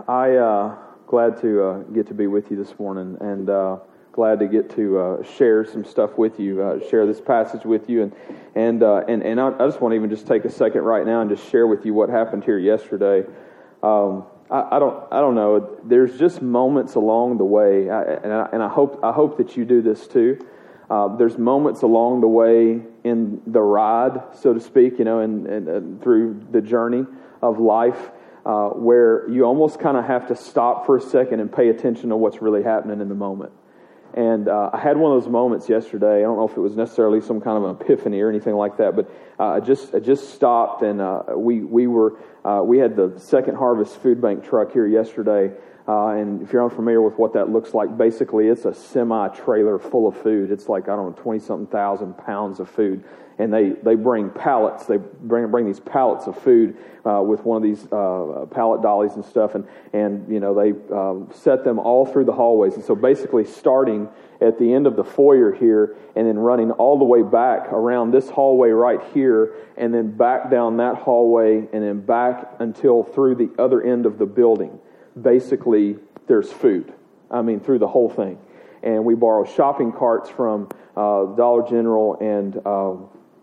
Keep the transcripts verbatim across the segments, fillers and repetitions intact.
I uh, glad to uh, get to be with you this morning, and uh, glad to get to uh, share some stuff with you, uh, share this passage with you, and and uh, and and I, I just want to even just take a second right now and just share with you what happened here yesterday. Um, I, I don't I don't know. There's just moments along the way, I, and I, and I hope I hope that you do this too. Uh, there's moments along the way in the ride, so to speak, you know, and, and, and through the journey of life. Uh, where you almost kind of have to stop for a second and pay attention to what's really happening in the moment. And uh, I had one of those moments yesterday. I don't know if it was necessarily some kind of an epiphany or anything like that, but uh, I just I just stopped, and uh, we we were uh, we had the Second Harvest Food Bank truck here yesterday. Uh, and if you're unfamiliar with what that looks like, basically it's a semi-trailer full of food. It's like, I don't know, twenty-something thousand pounds of food. And they, they bring pallets, they bring bring these pallets of food uh, with one of these uh, pallet dollies and stuff. And, and you know, they uh, set them all through the hallways. And so basically starting at the end of the foyer here and then running all the way back around this hallway right here and then back down that hallway and then back until through the other end of the building. Basically, there's food. I mean, through the whole thing. And we borrow shopping carts from uh, Dollar General, and uh,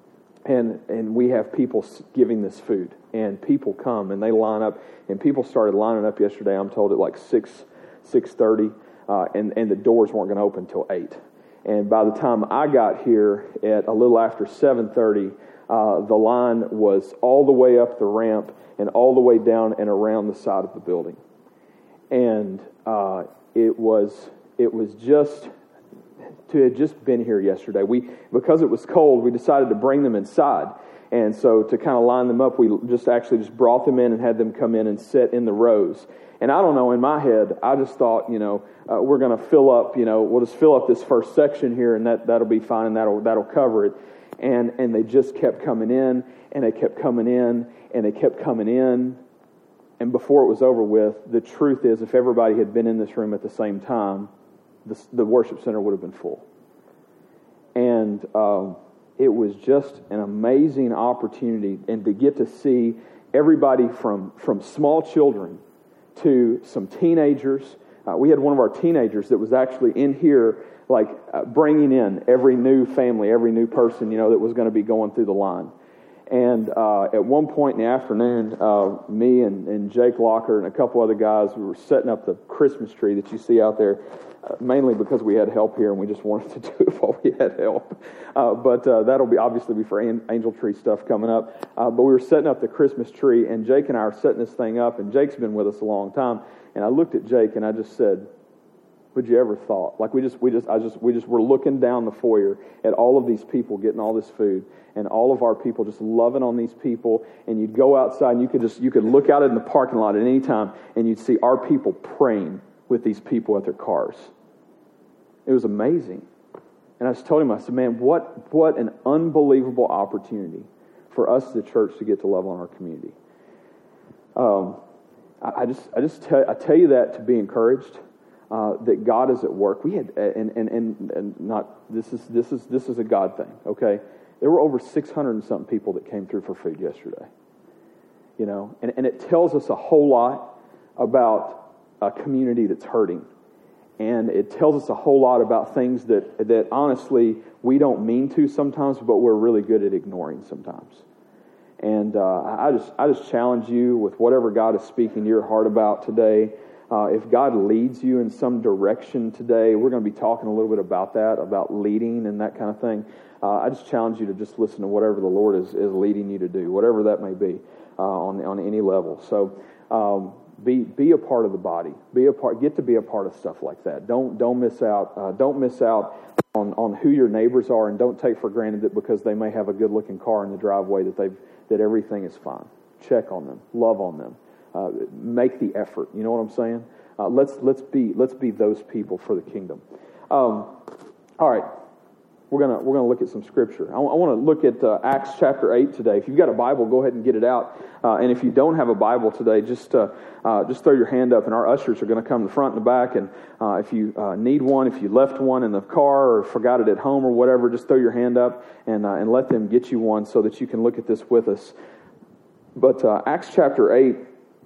and and we have people giving this food. And people come and they line up. And people started lining up yesterday. I'm told at like six six thirty, uh, and and the doors weren't going to open until eight. And by the time I got here at a little after seven thirty, uh, the line was all the way up the ramp and all the way down and around the side of the building. And uh, it was it was just to have just been here yesterday. We because it was cold, we decided to bring them inside, and so to kind of line them up, we just actually just brought them in and had them come in and sit in the rows. And I don't know, in my head, I just thought, you know, uh, we're going to fill up, you know, we'll just fill up this first section here, and that that'll be fine, and that'll that'll cover it. And and they just kept coming in, and they kept coming in, and they kept coming in. And before it was over with, the truth is, if everybody had been in this room at the same time, the, the worship center would have been full. And um, it was just an amazing opportunity, and to get to see everybody from, from small children to some teenagers. Uh, we had one of our teenagers that was actually in here, like uh, bringing in every new family, every new person, you know, that was going to be going through the line. And uh, at one point in the afternoon, uh, me and, and Jake Locker and a couple other guys, we were setting up the Christmas tree that you see out there, uh, mainly because we had help here and we just wanted to do it while we had help. Uh, but uh, that'll be obviously be for angel tree stuff coming up. Uh, but we were setting up the Christmas tree, and Jake and I are setting this thing up, and Jake's been with us a long time. And I looked at Jake and I just said, would you ever thought? Like we just, we just, I just, we just were looking down the foyer at all of these people getting all this food, and all of our people just loving on these people. And you'd go outside and you could just, you could look out in the parking lot at any time, and you'd see our people praying with these people at their cars. It was amazing. And I just told him, I said, man, what, what an unbelievable opportunity for us, the church, to get to love on our community. Um, I, I just, I just tell, I tell you that to be encouraged. Uh, that God is at work. We had, and, and and and not this is this is this is a God thing. Okay, there were over six hundred and something people that came through for food yesterday. You know, and and it tells us a whole lot about a community that's hurting, and it tells us a whole lot about things that that honestly we don't mean to sometimes, but we're really good at ignoring sometimes. And uh, I just I just challenge you with whatever God is speaking to your heart about today. Uh, if God leads you in some direction today, we're going to be talking a little bit about that, about leading and that kind of thing. Uh, I just challenge you to just listen to whatever the Lord is, is leading you to do, whatever that may be, uh, on on any level. So um, be be a part of the body. Be a part. Get to be a part of stuff like that. Don't don't miss out. Uh, don't miss out on, on who your neighbors are, and don't take for granted that because they may have a good looking car in the driveway that they've that everything is fine. Check on them. Love on them. Uh, make the effort. You know what I'm saying? Uh, let's let's be let's be those people for the kingdom. Um, all right, we're gonna we're gonna look at some scripture. I, w- I want to look at uh, Acts chapter eight today. If you've got a Bible, go ahead and get it out. Uh, and if you don't have a Bible today, just uh, uh, just throw your hand up, and our ushers are going to come to the front and the back. And uh, if you uh, need one, if you left one in the car or forgot it at home or whatever, just throw your hand up and uh, and let them get you one so that you can look at this with us. But uh, Acts chapter eight.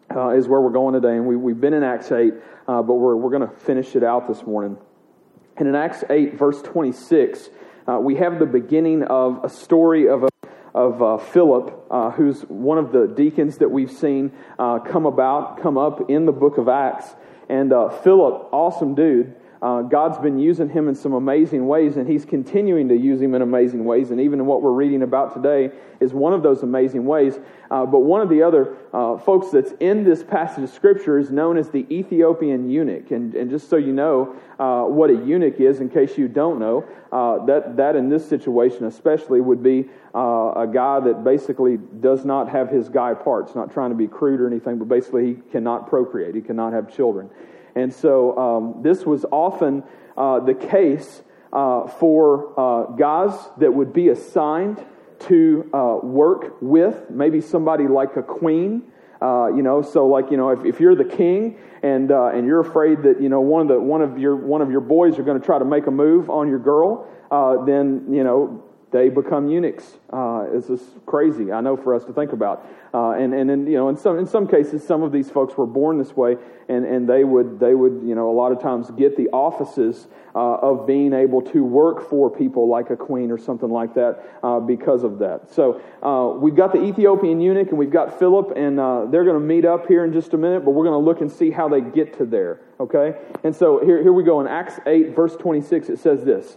uh, is where we're going today. And we, we've been in Acts eight, uh, but we're, we're going to finish it out this morning. And in Acts eight, verse twenty-six, uh, we have the beginning of a story of a of uh, Philip, uh, who's one of the deacons that we've seen uh, come about, come up in the book of Acts. And uh, Philip, awesome dude. Uh, God's been using him in some amazing ways, and He's continuing to use him in amazing ways. And even in what we're reading about today is one of those amazing ways. Uh, but one of the other uh, folks that's in this passage of Scripture is known as the Ethiopian eunuch. And, and just so you know uh, what a eunuch is, in case you don't know, uh, that, that in this situation especially would be uh, a guy that basically does not have his guy parts, not trying to be crude or anything, but basically he cannot procreate, he cannot have children. And so um, this was often uh, the case uh, for uh, guys that would be assigned to uh, work with maybe somebody like a queen. Uh, you know, so like you know, if, if you're the king and uh, and you're afraid that you know one of the one of your one of your boys are going to try to make a move on your girl, uh, then you know. They become eunuchs. Uh, it's just crazy, I know, for us to think about. Uh, and and then you know, in some in some cases, some of these folks were born this way, and, and they would they would you know a lot of times get the offices uh, of being able to work for people like a queen or something like that uh, because of that. So uh, we've got the Ethiopian eunuch, and we've got Philip, and uh, they're going to meet up here in just a minute. But we're going to look and see how they get to there. Okay, and so here here we go in Acts eight, verse twenty-six. It says this.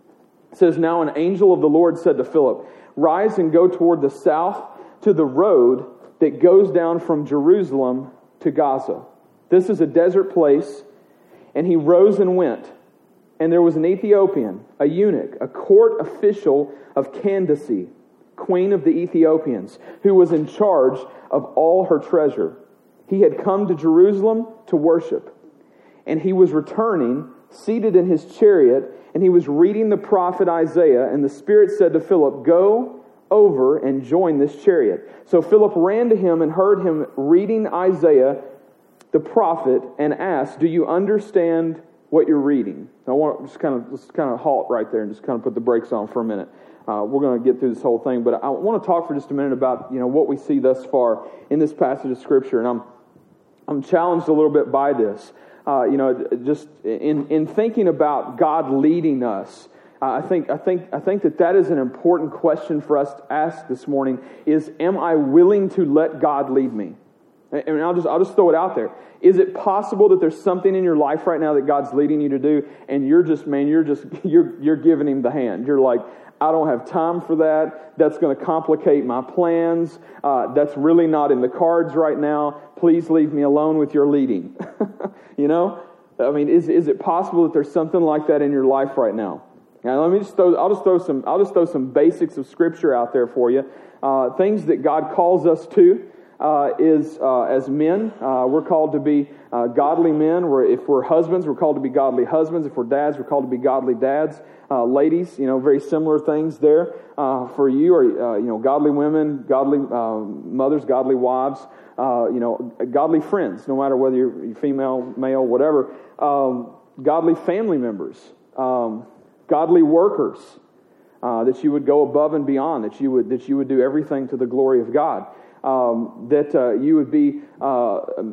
It says, "Now an angel of the Lord said to Philip, 'Rise and go toward the south to the road that goes down from Jerusalem to Gaza. This is a desert place.' And he rose and went. And there was an Ethiopian, a eunuch, a court official of Candace, queen of the Ethiopians, who was in charge of all her treasure. He had come to Jerusalem to worship. And he was returning, seated in his chariot, and he was reading the prophet Isaiah, and the Spirit said to Philip, 'Go over and join this chariot.' So Philip ran to him and heard him reading Isaiah the prophet and asked, 'Do you understand what you're reading?'" Now, I want to just kind of just kind of halt right there and just kind of put the brakes on for a minute. Uh, we're going to get through this whole thing, but I want to talk for just a minute about you know what we see thus far in this passage of Scripture, and I'm I'm challenged a little bit by this. Uh, you know, just in, in thinking about God leading us, uh, I think I think I think that that is an important question for us to ask this morning. Is am I willing to let God lead me? I mean, I'll just I'll just throw it out there. Is it possible that there's something in your life right now that God's leading you to do, and you're just man, you're just you're you're giving Him the hand. You're like, I don't have time for that. That's going to complicate my plans. Uh, that's really not in the cards right now. Please leave me alone with your leading. You know, I mean, is is it possible that there's something like that in your life right now? Now, let me just throw. I'll just throw some. I'll just throw some basics of Scripture out there for you. Uh, things that God calls us to uh, is uh, as men, uh, we're called to be uh, godly men. We're, if we're husbands, we're called to be godly husbands. If we're dads, we're called to be godly dads. Uh, ladies, you know, very similar things there uh, for you. Or uh, you know, godly women, godly uh, mothers, godly wives. Uh, you know, godly friends, no matter whether you're female, male, whatever. Um, godly family members, um, godly workers, uh, that you would go above and beyond, that you would that you would do everything to the glory of God, um, that uh, you would be uh, uh,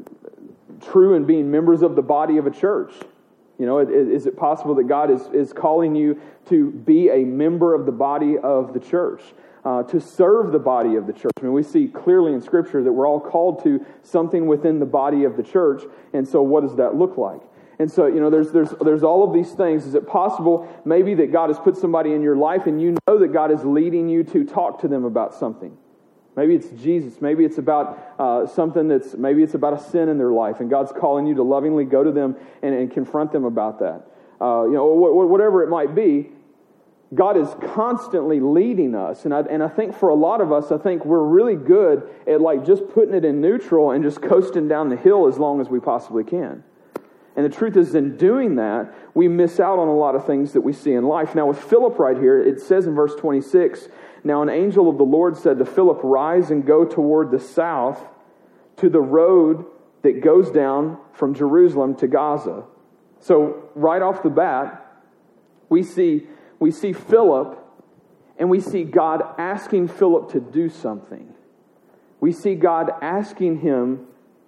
true in being members of the body of a church. You know, is it possible that God is, is calling you to be a member of the body of the church? Uh, to serve the body of the church. I mean, we see clearly in Scripture that we're all called to something within the body of the church, and so what does that look like? And so, you know, there's there's there's all of these things. Is it possible maybe that God has put somebody in your life and you know that God is leading you to talk to them about something? Maybe it's Jesus. Maybe it's about uh, something that's, maybe it's about a sin in their life, and God's calling you to lovingly go to them and, and confront them about that. Uh, you know, wh- whatever it might be, God is constantly leading us, and I, and I think for a lot of us, I think we're really good at like just putting it in neutral and just coasting down the hill as long as we possibly can. And the truth is, in doing that, we miss out on a lot of things that we see in life. Now, with Philip right here, it says in verse twenty-six, "Now an angel of the Lord said to Philip, 'Rise and go toward the south to the road that goes down from Jerusalem to Gaza.'" So right off the bat, we see we see Philip, and we see God asking Philip to do something. We see God asking him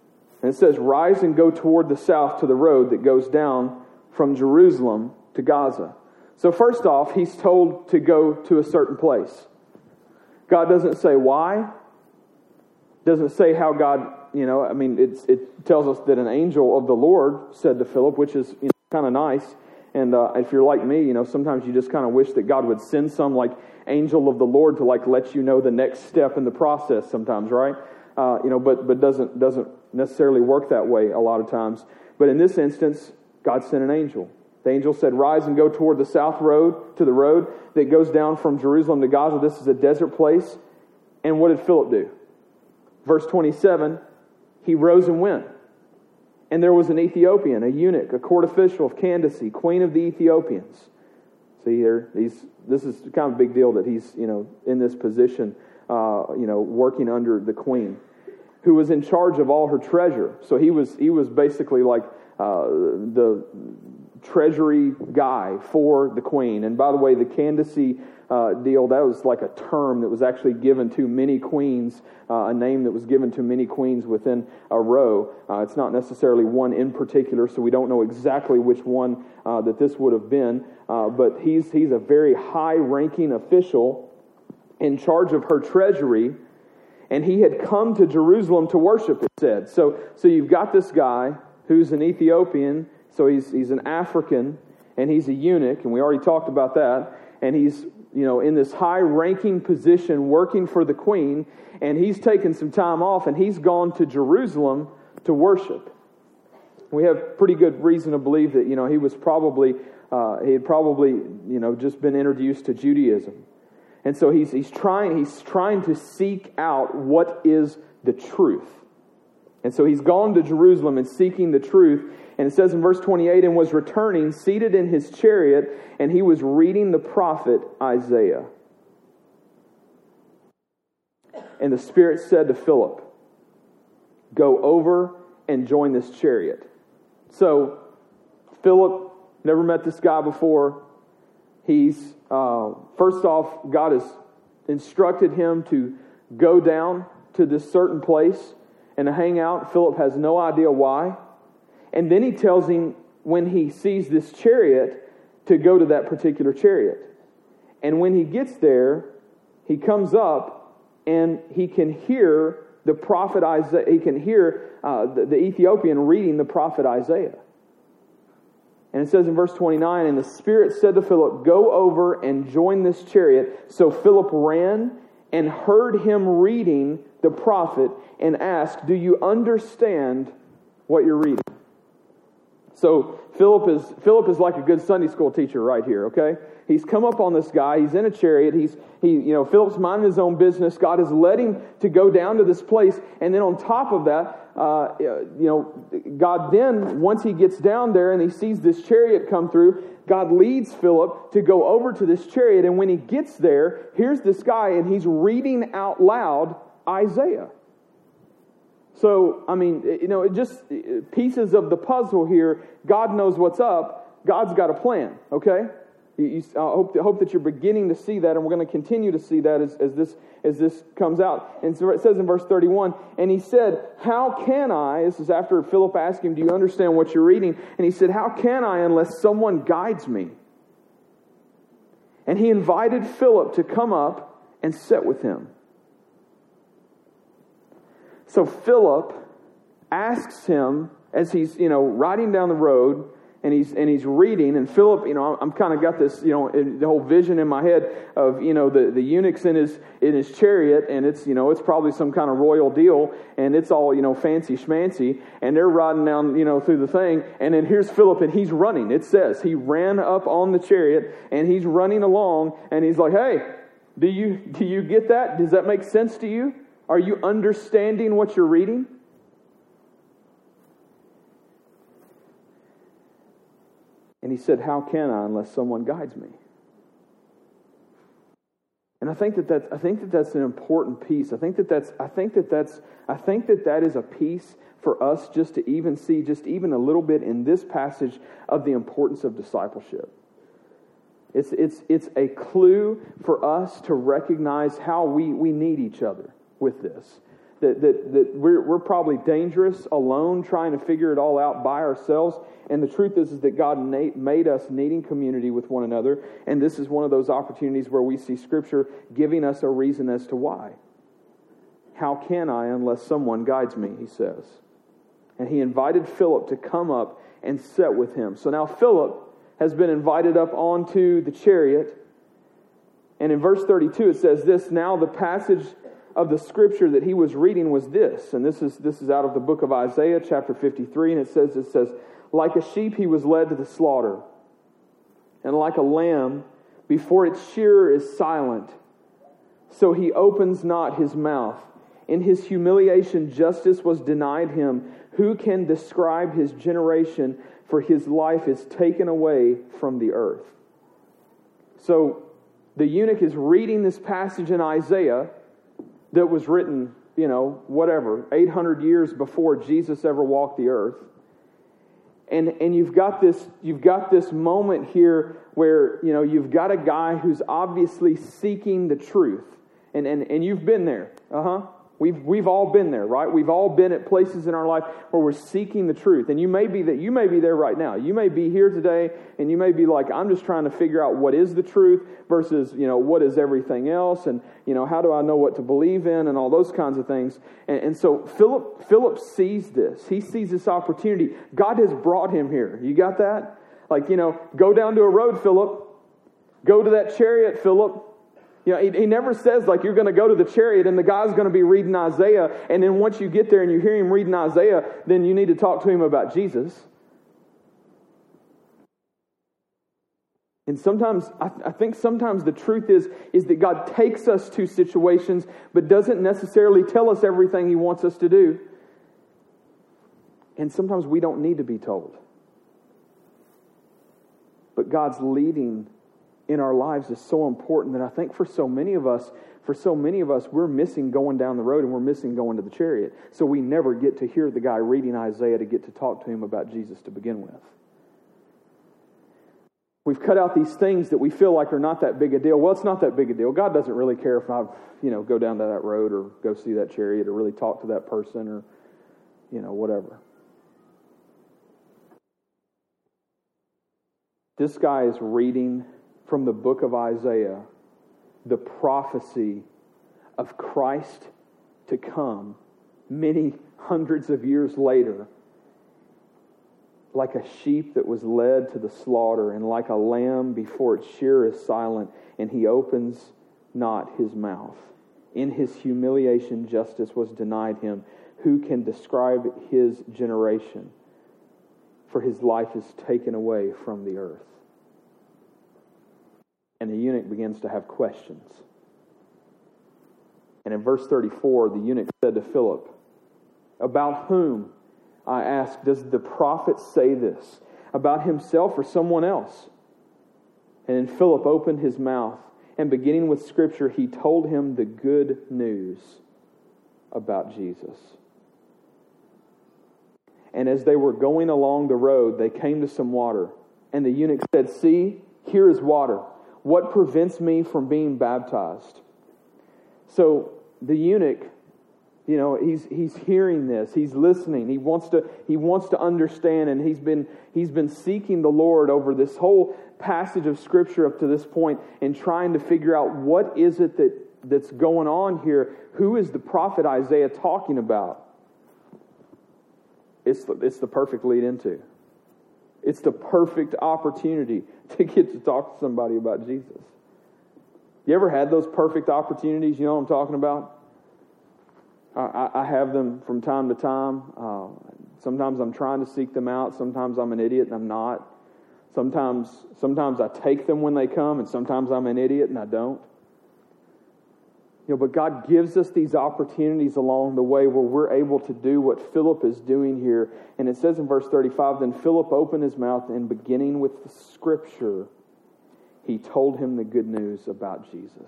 And it says, rise and go toward the south to the road that goes down from Jerusalem to Gaza. So first off, he's told to go to a certain place. God doesn't say why. Doesn't say how God, you know, I mean, it's, it tells us that an angel of the Lord said to Philip, which is, you know, kind of nice. And uh, if you're like me, you know, sometimes you just kind of wish that God would send some like angel of the Lord to like let you know the next step in the process sometimes, right? Uh, you know, but but doesn't doesn't necessarily work that way a lot of times. But in this instance, God sent an angel. The angel said, rise and go toward the south road, to the road that goes down from Jerusalem to Gaza. This is a desert place. And what did Philip do? Verse twenty-seven, he rose and went. And there was an Ethiopian, a eunuch, a court official of Candace, queen of the Ethiopians. See here, he's, this is kind of a big deal that he's, you know, in this position, uh, you know, working under the queen, who was in charge of all her treasure. So he was, he was basically like uh, the treasury guy for the queen. And by the way, the Candace uh, deal, that was like a term that was actually given to many queens, uh, a name that was given to many queens within a row. Uh, it's not necessarily one in particular, so we don't know exactly which one uh, that this would have been. Uh, but he's he's a very high-ranking official in charge of her treasury, and he had come to Jerusalem to worship, it said. So, so you've got this guy who's an Ethiopian. So he's he's an African, and he's a eunuch, and we already talked about that. And he's, you know, in this high-ranking position working for the queen, and he's taken some time off, and he's gone to Jerusalem to worship. We have pretty good reason to believe that, you know, he was probably, uh, he had probably, you know, just been introduced to Judaism. And so he's he's trying he's trying to seek out what is the truth. And so he's gone to Jerusalem and seeking the truth. And it says in verse twenty-eight, and was returning, seated in his chariot, and he was reading the prophet Isaiah. And the Spirit said to Philip, go over and join this chariot. So, Philip never met this guy before. He's, uh, first off, God has instructed him to go down to this certain place and to hang out. Philip has no idea why. And then he tells him, when he sees this chariot, to go to that particular chariot. And when he gets there, he comes up and he can hear the prophet Isaiah. He can hear uh, the, the Ethiopian reading the prophet Isaiah. And it says in verse twenty-nine, and the Spirit said to Philip, go over and join this chariot. So Philip ran and heard him reading the prophet and asked, do you understand what you're reading? So Philip is Philip is like a good Sunday school teacher right here, okay? He's come up on this guy. He's in a chariot. He's he you know Philip's minding his own business. God has led him to go down to this place, and then on top of that, uh, you know, God then once he gets down there and he sees this chariot come through, God leads Philip to go over to this chariot, and when he gets there, here's this guy, and he's reading out loud Isaiah. So, I mean, you know, it just pieces of the puzzle here. God knows what's up. God's got a plan, okay? You, you, I hope, hope that you're beginning to see that, and we're going to continue to see that as, as this as this comes out. And so it says in verse thirty-one, and he said, how can I, this is after Philip asked him, do you understand what you're reading? And he said, how can I unless someone guides me? And he invited Philip to come up and sit with him. So Philip asks him as he's, you know, riding down the road, and he's and he's reading, and Philip, you know, I'm kind of got this, you know, the whole vision in my head of, you know, the, the eunuchs in his in his chariot, and it's, you know, it's probably some kind of royal deal, and it's all, you know, fancy schmancy, and they're riding down, you know, through the thing, and then here's Philip, and he's running. It says he ran up on the chariot, and he's running along, and he's like, hey, do you do you get that? Does that make sense to you? Are you understanding what you're reading? And he said, how can I unless someone guides me? And I think that that's, I think that that's an important piece. I think that that's, I think that that's, I think that that is a piece for us just to even see, just even a little bit in this passage of the importance of discipleship. It's, it's, it's a clue for us to recognize how we, we need each other with this. that, that, that we're, we're probably dangerous alone trying to figure it all out by ourselves. And the truth is, is that God na- made us needing community with one another. And this is one of those opportunities where we see Scripture giving us a reason as to why. How can I unless someone guides me, he says. And he invited Philip to come up and sit with him. So now Philip has been invited up onto the chariot. And in verse thirty-two it says this, now the passage of the Scripture that he was reading was this. And this is this is out of the book of Isaiah, chapter fifty-three. And it says, it says, like a sheep he was led to the slaughter. And like a lamb before its shearer is silent, so he opens not his mouth. In his humiliation, justice was denied him. Who can describe his generation? For his life is taken away from the earth. So the eunuch is reading this passage in Isaiah that was written, you know, whatever, eight hundred years before Jesus ever walked the earth. And and you've got this you've got this moment here where, you know, you've got a guy who's obviously seeking the truth. And and, and you've been there. Uh-huh. We've we've all been there, right? We've all been at places in our life where we're seeking the truth. And you may be that you may be there right now. You may be here today and you may be like, I'm just trying to figure out what is the truth versus, you know, what is everything else, and, you know, how do I know what to believe in, and all those kinds of things. And, and so Philip Philip sees this. He sees this opportunity. God has brought him here. You got that? Like, you know, go down to a road, Philip. Go to that chariot, Philip. You know, he, he never says, like, you're going to go to the chariot and the guy's going to be reading Isaiah, and then once you get there and you hear him reading Isaiah, then you need to talk to him about Jesus. And sometimes, I, I think sometimes the truth is, is that God takes us to situations, but doesn't necessarily tell us everything He wants us to do. And sometimes we don't need to be told. But God's leading in our lives is so important that I think for so many of us, for so many of us, we're missing going down the road and we're missing going to the chariot. So we never get to hear the guy reading Isaiah to get to talk to him about Jesus to begin with. We've cut out these things that we feel like are not that big a deal. Well, it's not that big a deal. God doesn't really care if I, you know, go down to that road or go see that chariot or really talk to that person or, you know, whatever. This guy is reading from the book of Isaiah, the prophecy of Christ to come many hundreds of years later, like a sheep that was led to the slaughter, and like a lamb before its shearer is silent, and he opens not his mouth. In his humiliation, justice was denied him. Who can describe his generation? For his life is taken away from the earth. And the eunuch begins to have questions. And in verse thirty-four, the eunuch said to Philip, about whom, I ask, does the prophet say this? About himself or someone else? And then Philip opened his mouth, and beginning with Scripture, he told him the good news about Jesus. And as they were going along the road, they came to some water. And the eunuch said, see, here is water. What prevents me from being baptized? So the eunuch, you know, he's he's hearing this, he's listening, he wants to he wants to understand, and he's been he's been seeking the Lord over this whole passage of Scripture up to this point and trying to figure out what is it that, that's going on here. Who is the prophet Isaiah talking about? It's the, it's the perfect lead into. It's the perfect opportunity to get to talk to somebody about Jesus. You ever had those perfect opportunities? You know what I'm talking about? I, I have them from time to time. Uh, sometimes I'm trying to seek them out. Sometimes I'm an idiot and I'm not. Sometimes, sometimes I take them when they come, and sometimes I'm an idiot and I don't. You know, but God gives us these opportunities along the way where we're able to do what Philip is doing here. And it says in verse thirty-five, then Philip opened his mouth, and beginning with the Scripture, he told him the good news about Jesus.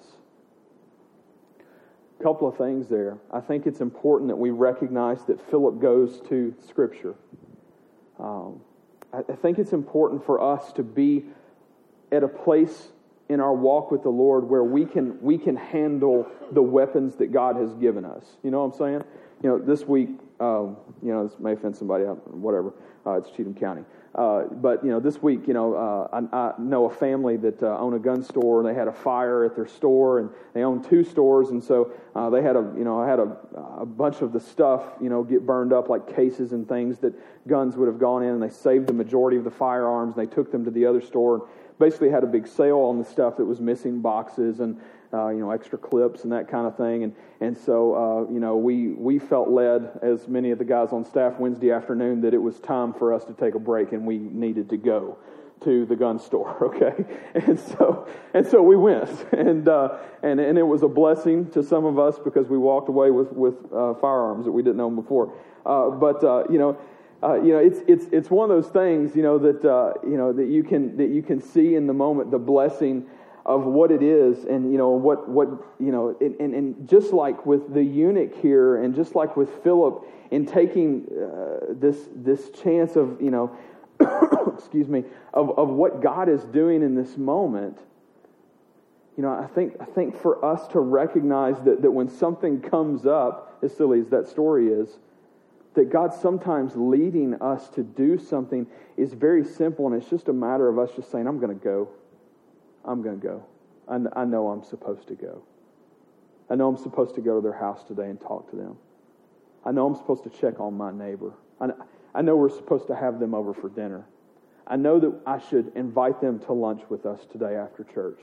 A couple of things there. I think it's important that we recognize that Philip goes to Scripture. Um, I, I think it's important for us to be at a place in our walk with the Lord where we can we can handle the weapons that God has given us. You know what I'm saying? You know, this week, um, you know, this may offend somebody, whatever. Uh, it's Cheatham County. Uh, but, you know, this week, you know, uh, I, I know a family that uh, own a gun store, and they had a fire at their store, and they own two stores, and so uh, they had a, you know, I had a, a bunch of the stuff, you know, get burned up, like cases and things that guns would have gone in, and they saved the majority of the firearms, and they took them to the other store, and basically had a big sale on the stuff that was missing, boxes and uh, you know, extra clips and that kind of thing, and and so uh, you know, we we felt led, as many of the guys on staff, Wednesday afternoon, that it was time for us to take a break, and we needed to go to the gun store. Okay, and so and so we went, and uh, and and it was a blessing to some of us because we walked away with with uh, firearms that we didn't own before, uh, but uh, you know. Uh, you know, it's it's it's one of those things, you know, that uh, you know that you can that you can see in the moment the blessing of what it is, and you know what what you know, and, and, and just like with the eunuch here, and just like with Philip in taking uh, this this chance of you know, excuse me, of of what God is doing in this moment. You know, I think I think for us to recognize that that when something comes up, as silly as that story is, that God sometimes leading us to do something is very simple, and it's just a matter of us just saying, I'm going to go. I'm going to go. I, I know I'm supposed to go. I know I'm supposed to go to their house today and talk to them. I know I'm supposed to check on my neighbor. I, I know we're supposed to have them over for dinner. I know that I should invite them to lunch with us today after church.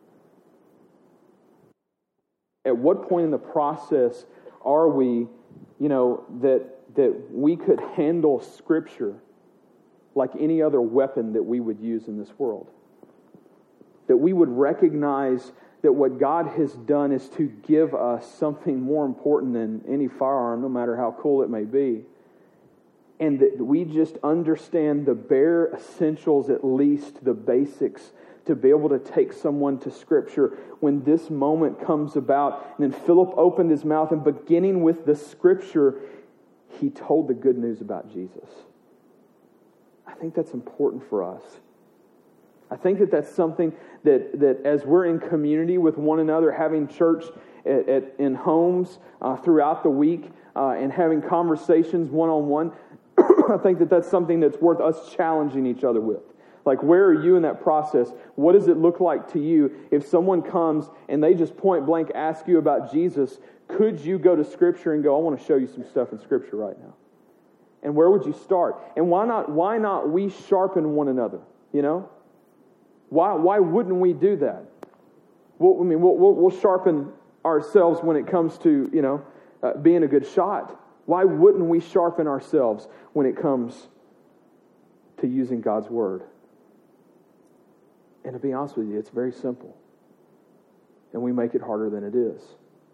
At what point in the process are we, you know, that that we could handle Scripture like any other weapon that we would use in this world? That we would recognize that what God has done is to give us something more important than any firearm, no matter how cool it may be. And that we just understand the bare essentials, at least the basics, to be able to take someone to Scripture when this moment comes about. And then Philip opened his mouth, and beginning with the Scripture, he told the good news about Jesus. I think that's important for us. I think that that's something that, that as we're in community with one another, having church at, at, in homes uh, throughout the week, uh, and having conversations one-on-one, I think that that's something that's worth us challenging each other with. Like, where are you in that process? What does it look like to you if someone comes and they just point blank ask you about Jesus? Could you go to Scripture and go, I want to show you some stuff in Scripture right now? And where would you start? And why not why not we sharpen one another? You know? Why why wouldn't we do that? Well, I mean, we'll, we'll, we'll sharpen ourselves when it comes to, you know, uh, being a good shot. Why wouldn't we sharpen ourselves when it comes to using God's Word? And to be honest with you, it's very simple. And we make it harder than it is.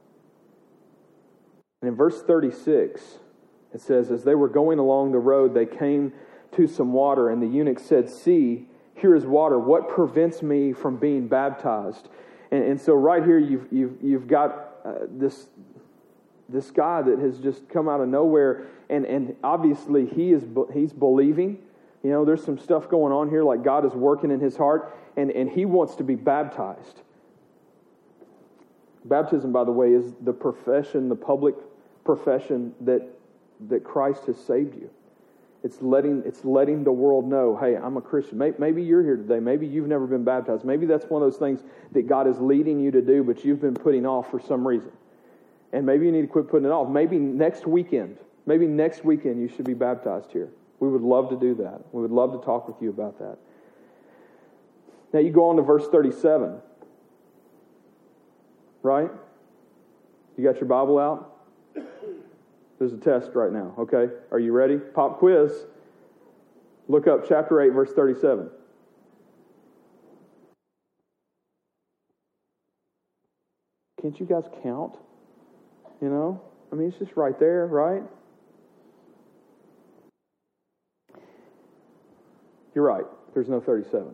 And in verse thirty-six, it says, as they were going along the road, they came to some water, and the eunuch said, see, here is water. What prevents me from being baptized? And, and so right here, you've you've you've got uh, this this guy that has just come out of nowhere, and and obviously he is he's believing. You know, there's some stuff going on here, like God is working in his heart, and and he wants to be baptized. Baptism, by the way, is the profession, the public profession that that Christ has saved you. It's letting it's letting the world know, hey, I'm a Christian. Maybe you're here today. Maybe you've never been baptized. Maybe that's one of those things that God is leading you to do, but you've been putting off for some reason. And maybe you need to quit putting it off. Maybe next weekend, maybe next weekend you should be baptized here. We would love to do that. We would love to talk with you about that. Now you go on to verse thirty-seven. Right? You got your Bible out? There's a test right now, okay? Are you ready? Pop quiz. Look up chapter eight, verse thirty-seven. Can't you guys count? You know? I mean, it's just right there, right? You're right. There's no thirty-seven.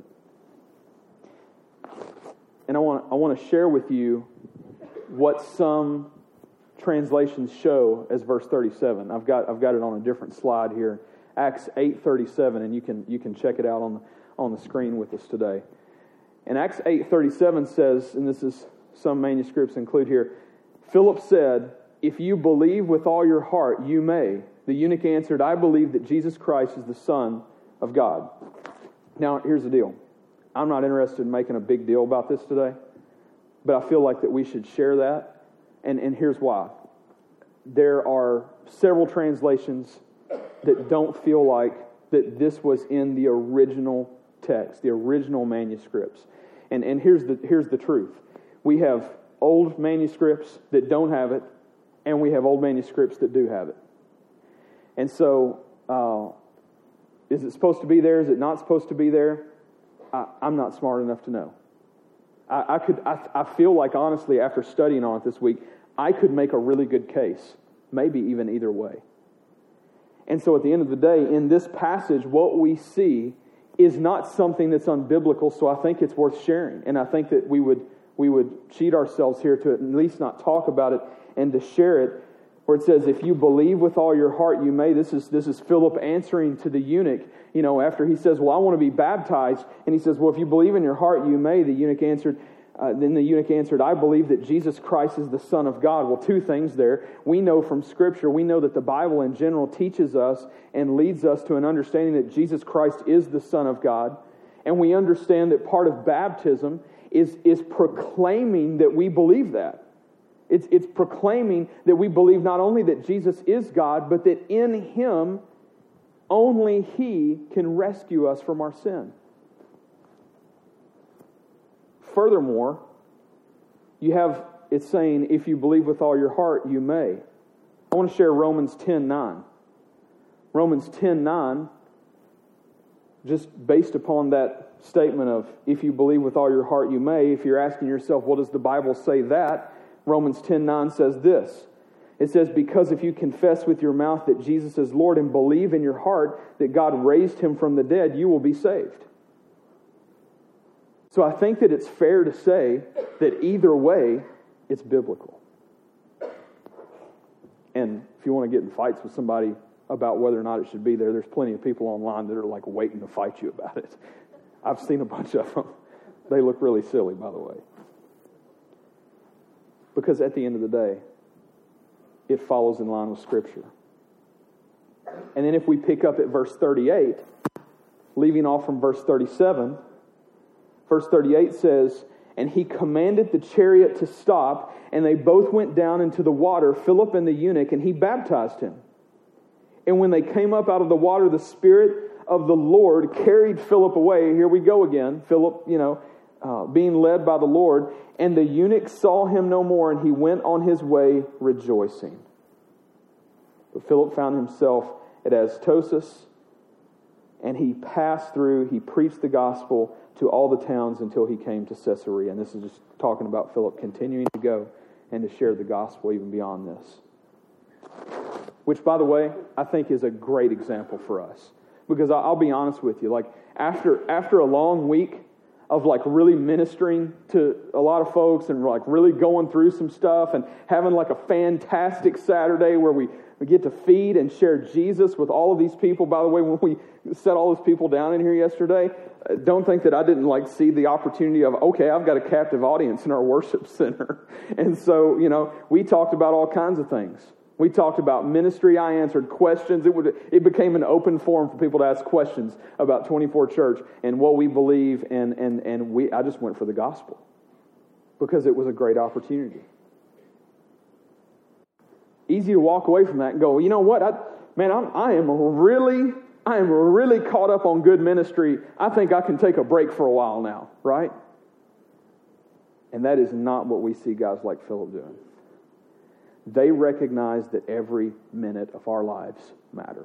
And I want I want to share with you what some translations show as verse thirty-seven. I've got I've got it on a different slide here. Acts eight thirty-seven, and you can you can check it out on the on the screen with us today. And Acts eight thirty-seven says, and this is some manuscripts include here, Philip said, "If you believe with all your heart, you may." The eunuch answered, "I believe that Jesus Christ is the Son of God." Now, here's the deal. I'm not interested in making a big deal about this today, but I feel like that we should share that. And, and here's why. There are several translations that don't feel like that this was in the original text, the original manuscripts. And, and here's the, here's the truth. We have old manuscripts that don't have it, and we have old manuscripts that do have it. And so, uh, is it supposed to be there? Is it not supposed to be there? I, I'm not smart enough to know. I, I could. I, I feel like, honestly, after studying on it this week, I could make a really good case, maybe even either way. And so at the end of the day, in this passage, what we see is not something that's unbiblical, so I think it's worth sharing. And I think that we would we would cheat ourselves here to at least not talk about it and to share it, where it says, if you believe with all your heart, you may. This is this is Philip answering to the eunuch, you know, after he says, well, I want to be baptized. And he says, well, if you believe in your heart, you may. The eunuch answered, Uh, then the eunuch answered, I believe that Jesus Christ is the Son of God. Well, two things there. We know from Scripture, we know that the Bible in general teaches us and leads us to an understanding that Jesus Christ is the Son of God. And we understand that part of baptism is, is proclaiming that we believe that. It's, it's proclaiming that we believe not only that Jesus is God, but that in Him only He can rescue us from our sin. Furthermore, you have, it's saying, if you believe with all your heart, you may. I want to share Romans ten nine. Romans ten nine, just based upon that statement of, if you believe with all your heart, you may, if you're asking yourself, what does the Bible say that? Romans ten nine says this. It says, because if you confess with your mouth that Jesus is Lord and believe in your heart that God raised Him from the dead, you will be saved. So I think that it's fair to say that either way, it's biblical. And if you want to get in fights with somebody about whether or not it should be there, there's plenty of people online that are like waiting to fight you about it. I've seen a bunch of them. They look really silly, by the way. Because at the end of the day, it follows in line with Scripture. And then if we pick up at verse thirty-eight, leaving off from verse thirty-seven, verse thirty-eight says, and he commanded the chariot to stop, and they both went down into the water, Philip and the eunuch, and he baptized him. And when they came up out of the water, the Spirit of the Lord carried Philip away. Here we go again. Philip, you know, uh, being led by the Lord. And the eunuch saw him no more, and he went on his way rejoicing. But Philip found himself at Azotus, and he passed through, he preached the gospel to all the towns until he came to Caesarea. And this is just talking about Philip continuing to go and to share the gospel even beyond this. Which, by the way, I think is a great example for us. Because I'll be honest with you, like after after a long week of like really ministering to a lot of folks and like really going through some stuff and having like a fantastic Saturday where we, we get to feed and share Jesus with all of these people. By the way, when we set all those people down in here yesterday, don't think that I didn't like see the opportunity of, okay, I've got a captive audience in our worship center. And so, you know, we talked about all kinds of things. We talked about ministry. I answered questions. It would it became an open forum for people to ask questions about twenty-four Church and what we believe. And and and we I just went for the gospel because it was a great opportunity. Easy to walk away from that and go, you know what, I, man, I'm, I am really I am really caught up on good ministry. I think I can take a break for a while now, right? And that is not what we see guys like Philip doing. They recognize that every minute of our lives matter.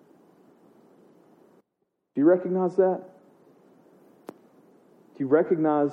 Do you recognize that? Do you recognize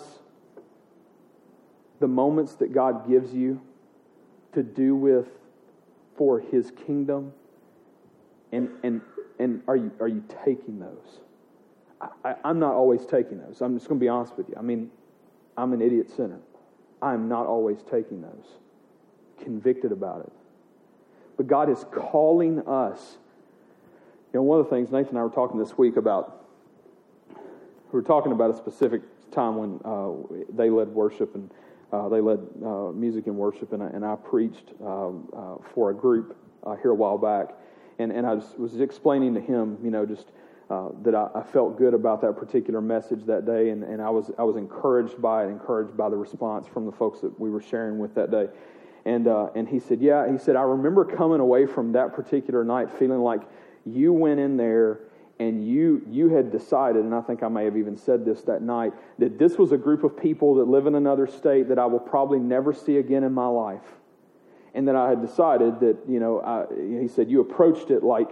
the moments that God gives you to do with for His kingdom? And and and are you are you taking those? I, I, I'm not always taking those. I'm just going to be honest with you. I mean, I'm an idiot sinner. I'm not always taking those. Convicted about it. But God is calling us. You know, one of the things Nathan and I were talking this week about, we were talking about a specific time when uh, they led worship and uh, they led uh, music and worship, and I, and I preached um, uh, for a group uh, here a while back, and and I was, was explaining to him, you know, just uh, that I, I felt good about that particular message that day, and, and I was I was encouraged by it, encouraged by the response from the folks that we were sharing with that day, and uh, and he said, yeah, he said, I remember coming away from that particular night feeling like you went in there. And you you had decided, and I think I may have even said this that night, that this was a group of people that live in another state that I will probably never see again in my life. And that I had decided that, you know, I, he said, you approached it like,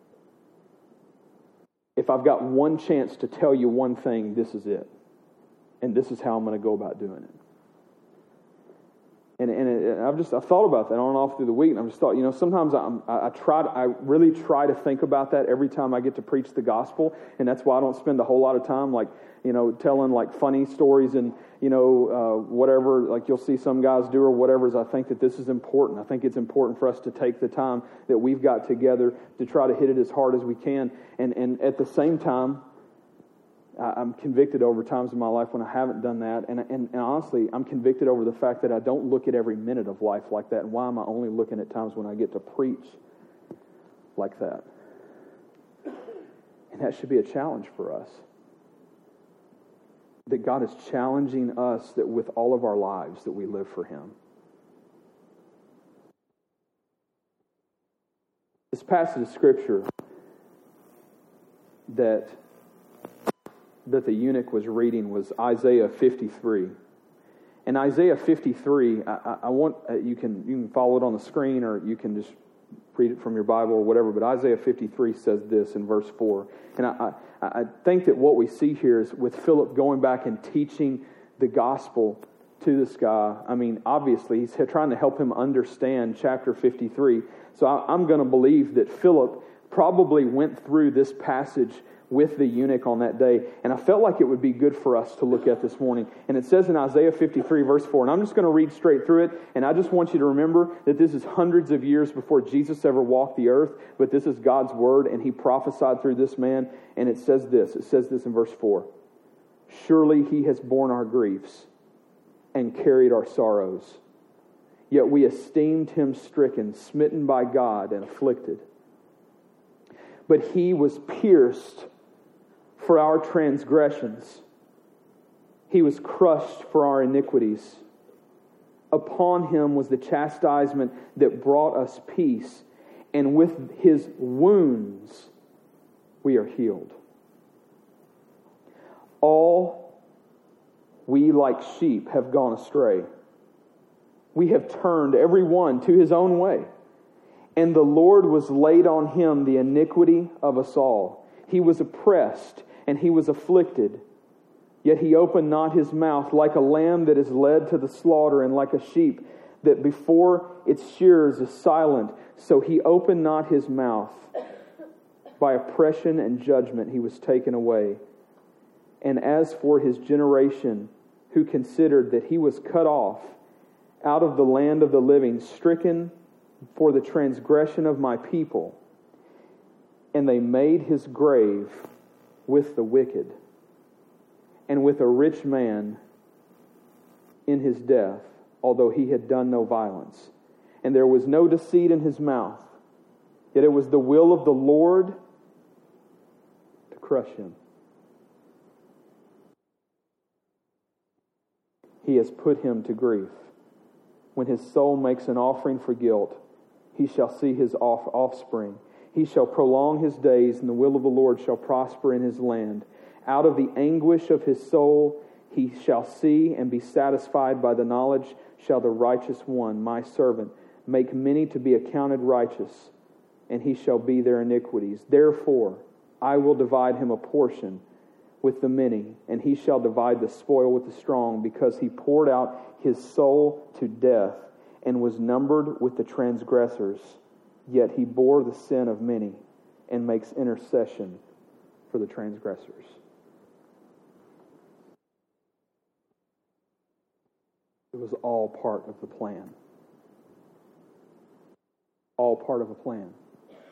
if I've got one chance to tell you one thing, this is it. And this is how I'm going to go about doing it. And, and, it, and I've just I thought about that on and off through the week, and I've just thought, you know, sometimes I'm, I, I try, to, I really try to think about that every time I get to preach the gospel, and that's why I don't spend a whole lot of time, like, you know, telling like funny stories and you know uh, whatever, like you'll see some guys do or whatever. Is I think that this is important. I think it's important for us to take the time that we've got together to try to hit it as hard as we can, and and at the same time, I'm convicted over times in my life when I haven't done that. And, and, and honestly, I'm convicted over the fact that I don't look at every minute of life like that. And why am I only looking at times when I get to preach like that? And that should be a challenge for us. That God is challenging us that with all of our lives that we live for Him. This passage of Scripture that that the eunuch was reading was Isaiah fifty-three. And Isaiah fifty-three, I, I want uh, you can you can follow it on the screen, or you can just read it from your Bible or whatever. But Isaiah fifty-three says this in verse four. And I, I, I think that what we see here is with Philip going back and teaching the gospel to this guy. I mean, obviously he's trying to help him understand chapter fifty-three. So I, I'm going to believe that Philip probably went through this passage with the eunuch on that day. And I felt like it would be good for us to look at this morning. And it says in Isaiah fifty-three, verse four, and I'm just going to read straight through it, and I just want you to remember that this is hundreds of years before Jesus ever walked the earth, but this is God's word, and He prophesied through this man, and it says this, it says this in verse four, surely He has borne our griefs and carried our sorrows, yet we esteemed Him stricken, smitten by God, and afflicted. But He was pierced for our transgressions. He was crushed for our iniquities. Upon Him was the chastisement that brought us peace, and with His wounds we are healed. All we like sheep have gone astray. We have turned every one to his own way. And the Lord was laid on Him the iniquity of us all. He was oppressed and He was afflicted, yet He opened not His mouth. Like a lamb that is led to the slaughter, and like a sheep that before its shearers is silent, so He opened not His mouth. By oppression and judgment He was taken away. And as for His generation, who considered that He was cut off out of the land of the living, stricken for the transgression of my people, and they made His grave with the wicked, and with a rich man in his death, although he had done no violence. And there was no deceit in his mouth, yet it was the will of the Lord to crush him. He has put him to grief. When his soul makes an offering for guilt, he shall see his off- offspring. He shall prolong his days, and the will of the Lord shall prosper in his land. Out of the anguish of his soul he shall see and be satisfied. By the knowledge shall the righteous one, my servant, make many to be accounted righteous, and he shall be their iniquities. Therefore I will divide him a portion with the many, and he shall divide the spoil with the strong, because he poured out his soul to death and was numbered with the transgressors. Yet he bore the sin of many and makes intercession for the transgressors. It was all part of the plan. All part of a plan.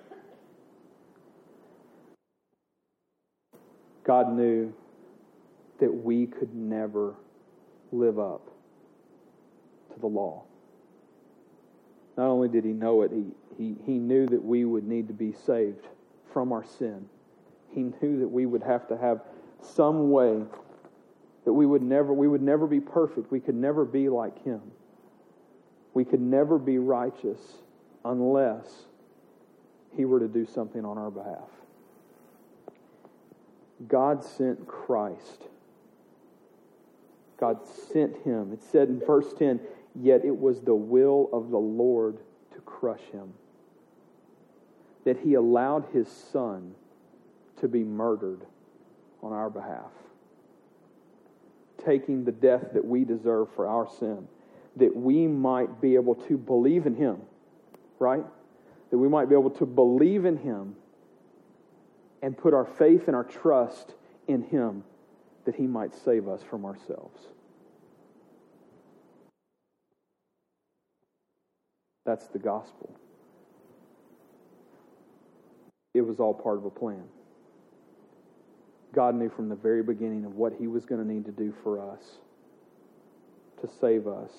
God knew that we could never live up to the law. Not only did he know it, he, he, he knew that we would need to be saved from our sin. He knew that we would have to have some way that we would never we would never be perfect. We could never be like him. We could never be righteous unless he were to do something on our behalf. God sent Christ. God sent him. It said in verse ten, yet it was the will of the Lord to crush him. That he allowed his Son to be murdered on our behalf. Taking the death that we deserve for our sin. That we might be able to believe in him. Right? That we might be able to believe in him and put our faith and our trust in him, that he might save us from ourselves. That's the gospel. It was all part of a plan. God knew from the very beginning of what he was going to need to do for us to save us.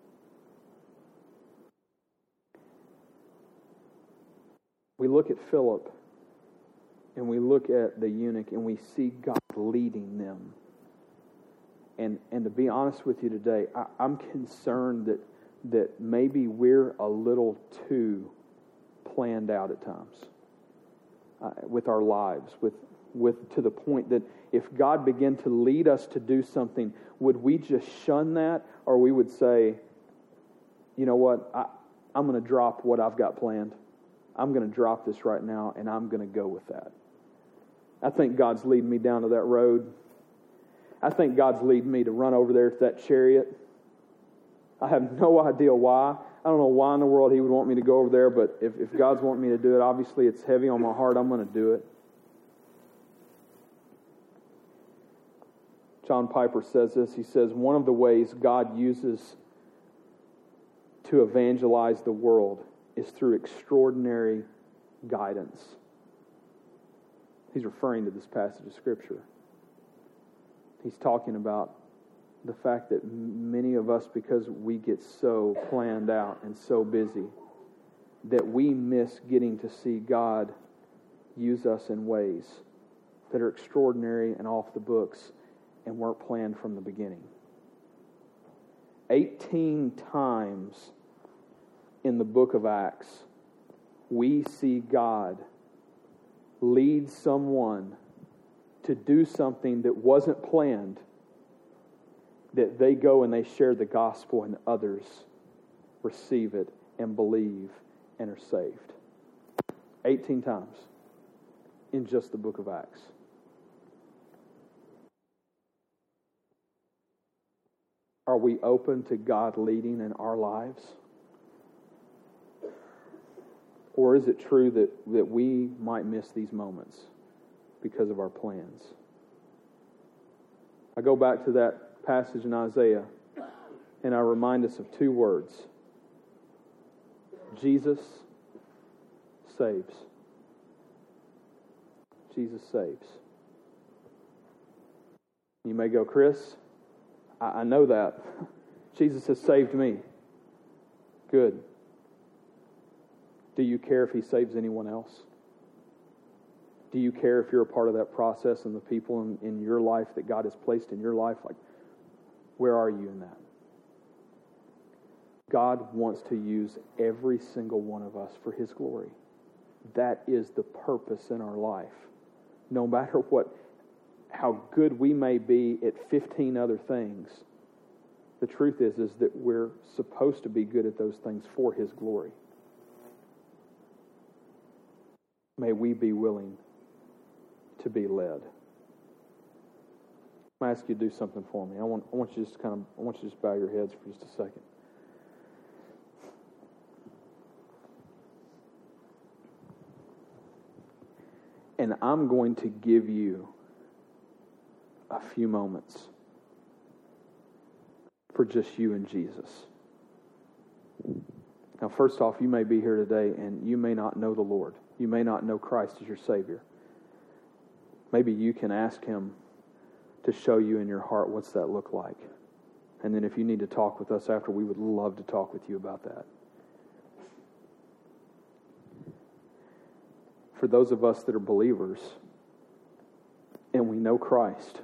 We look at Philip and we look at the eunuch and we see God leading them. And and to be honest with you today, I, I'm concerned that that maybe we're a little too planned out at times uh, with our lives, with with to the point that if God began to lead us to do something, would we just shun that, or we would say, you know what, I, I'm going to drop what I've got planned. I'm going to drop this right now, and I'm going to go with that. I think God's leading me down to that road. I think God's leading me to run over there to that chariot. I have no idea why. I don't know why in the world he would want me to go over there, but if, if God's wanting me to do it, obviously it's heavy on my heart. I'm going to do it. John Piper says this. He says, one of the ways God uses to evangelize the world is through extraordinary guidance. He's referring to this passage of Scripture. He's talking about the fact that many of us, because we get so planned out and so busy, that we miss getting to see God use us in ways that are extraordinary and off the books and weren't planned from the beginning. Eighteen times in the book of Acts, we see God lead someone to do something that wasn't planned, that they go and they share the gospel and others receive it and believe and are saved. eighteen times in just the book of Acts. Are we open to God leading in our lives? Or is it true that, that we might miss these moments because of our plans? I go back to that passage in Isaiah and I remind us of two words. Jesus saves. Jesus saves. You may go, Chris, I, I know that. Jesus has saved me. Good. Do you care if he saves anyone else? Do you care if you're a part of that process and the people in, in your life that God has placed in your life? Like, where are you in that? God wants to use every single one of us for his glory. That is the purpose in our life. No matter what, how good we may be at fifteen other things, the truth is, is that we're supposed to be good at those things for his glory. May we be willing to be led. I'm going to ask you to do something for me. I want, I want you to just kind of, I want you to just bow your heads for just a second. And I'm going to give you a few moments for just you and Jesus. Now, first off, you may be here today and you may not know the Lord. You may not know Christ as your Savior. Maybe you can ask him to show you in your heart what's that look like. And then if you need to talk with us after, we would love to talk with you about that. For those of us that are believers and we know Christ,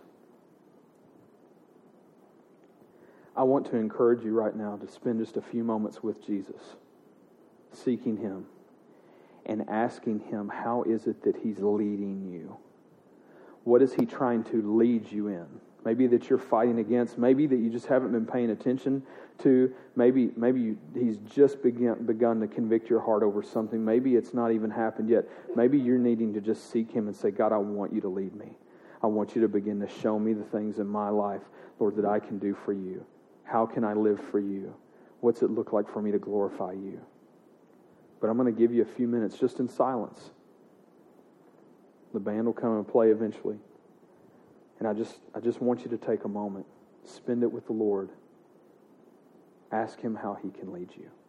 I want to encourage you right now to spend just a few moments with Jesus, seeking Him and asking Him, how is it that He's leading you? What is He trying to lead you in? Maybe that you're fighting against. Maybe that you just haven't been paying attention to. Maybe maybe you, He's just begun, begun to convict your heart over something. Maybe it's not even happened yet. Maybe you're needing to just seek Him and say, God, I want you to lead me. I want you to begin to show me the things in my life, Lord, that I can do for you. How can I live for you? What's it look like for me to glorify you? But I'm going to give you a few minutes just in silence. The band will come and play eventually. And I just I just want you to take a moment. Spend it with the Lord. Ask Him how He can lead you.